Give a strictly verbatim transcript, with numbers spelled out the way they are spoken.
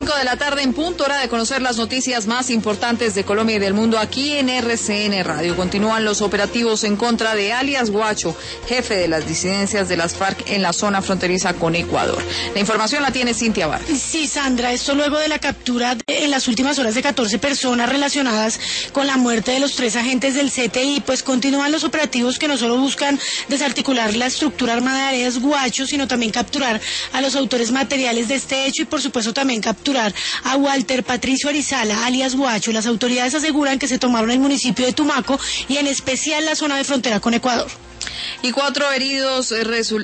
De la tarde en punto, hora de conocer las noticias más importantes de Colombia y del mundo aquí en R C N Radio. Continúan los operativos en contra de alias Guacho, jefe de las disidencias de las FARC en la zona fronteriza con Ecuador. La información la tiene Cintia Vargas. Sí, Sandra, esto luego de la captura de, en las últimas horas de catorce personas relacionadas con la muerte de los tres agentes del C T I, pues continúan los operativos que no solo buscan desarticular la estructura armada de alias Guacho, sino también capturar a los autores materiales de este hecho y por supuesto también capturar a Walter Patricio Arizala, alias Guacho. Las autoridades aseguran que se tomaron el municipio de Tumaco y en especial la zona de frontera con Ecuador. Y cuatro heridos resultaron